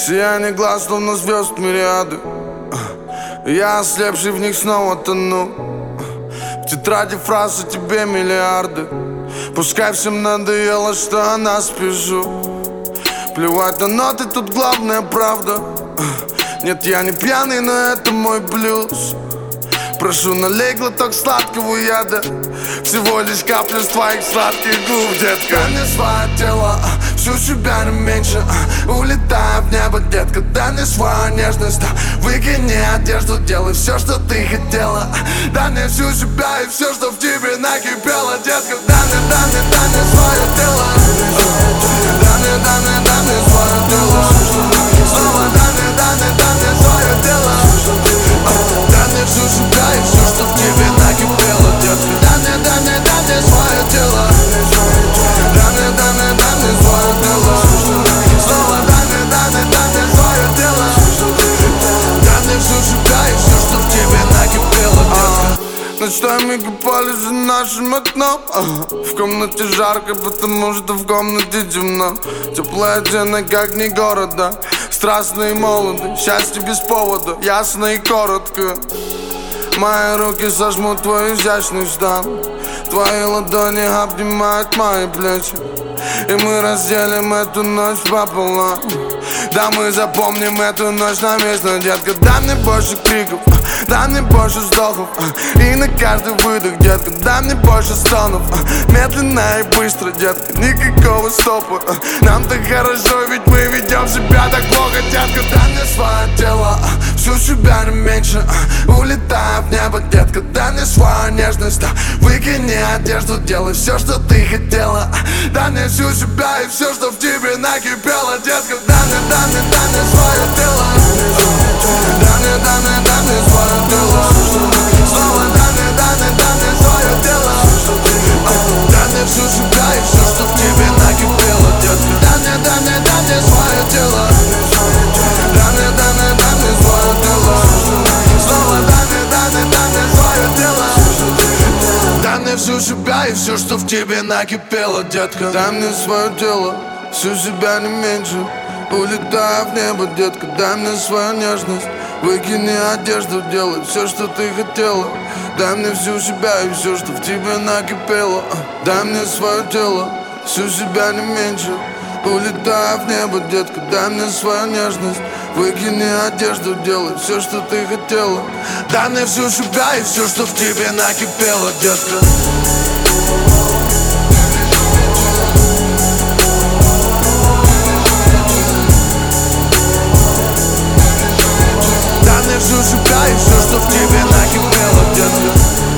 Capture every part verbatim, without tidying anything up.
Сияние глаз, словно звезд мириады. Я, ослепший в них, снова тону. В тетради фраз о тебе миллиарды. Пускай всем надоело, что о нас пишу. Плевать на ноты, тут главная правда. Нет, я не пьяный, но это мой блюз. Прошу, налей глоток сладкого яда. Всего лишь капля с твоих сладких губ, детка. Дай мне свое тело, всю себя не меньше. Улетай в небо, детка, дай мне свою нежность. Выкини одежду, делай все, что ты хотела. Дай мне всю себя и все, что в тебе накипело, детка. Дай мне, дай мне, дай мне свое тело. Дай мне, дай мне, дай мне свое тело. Снова дай мне, дай мне, дай мне свое тело. Дай мне всю себя и все, что в тебе накипело, детка. Дай мне, дай мне, дай мне свое тело. Дай мне, дай мне, дай мне свое тело. Снова дай мне, дай мне, дай мне свое тело. Дай мне всю себя и все, что в тебе накипело, детка. Ночной мегаполис за нашим окном. В комнате жарко, потому что в комнате темно. Теплая стена, как не города. Страстно и молодо, счастье без повода. Ясно и коротко. Мои руки сожмут твой изящный стан. Твои ладони обнимают мои плечи. И мы разделим эту ночь пополам. Да, мы запомним эту ночь навечно, детка. Дай мне больше криков, дай мне больше вздохов. И на каждый выдох, детка, дай мне больше стонов. Медленно и быстро, детка, никакого стопа. Нам так хорошо, ведь мы ведем себя так плохо, детка. Дай мне свое тело, всю себя не меньше. Улетай в небо, детка, дай мне свою нежность. Выкини одежду, делай все, что ты хотела. Дай мне всю себя и все, что в тебе накипело, детка. Дай мне, дай мне, дай мне свое тело. Дай мне, дай мне, дай мне свое тело. Снова дай мне, дай мне, дай мне свое тело. Дай мне всю себя и все, что в тебе накипело, детка. Дай мне, дай мне, дай мне свое тело. Дай мне, дай мне, дай мне свое тело. Снова дай мне, дай мне, дай мне свое тело. Дай мне всю себя и все, что в тебе накипело, детка. Дай мне свое тело, всю себя не меньше. Улетай в небо, детка, дай мне свою нежность. Выкини одежду, делай все, что ты хотела. Дай мне всю себя и все, что в тебе накипело. Дай мне свое тело, всю себя не меньше. Улетай в небо, детка, дай мне свою нежность. Выкини одежду, делай все, что ты хотела. Дай мне всю себя и все, что в тебе накипело, детка. Дай мне всю себя и все, что в тебе накипело, детка.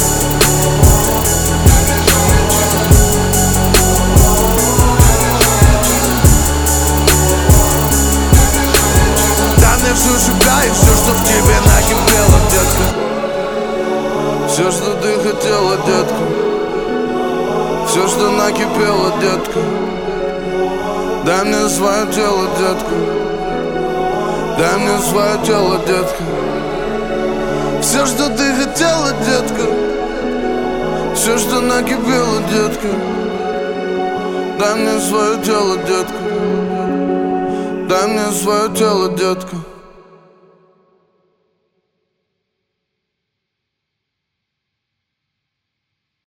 Дай мне всю себя и все, что в тебе накипело, детка. Все, что ты хотела, детка. Все, что накипело, детка. Дай мне свое тело, детка. Дай мне свое тело, детка. Все, что ты хотела, детка. Все, что накипело, детка. Дай мне свое тело, детка. Дай мне свое тело, детка.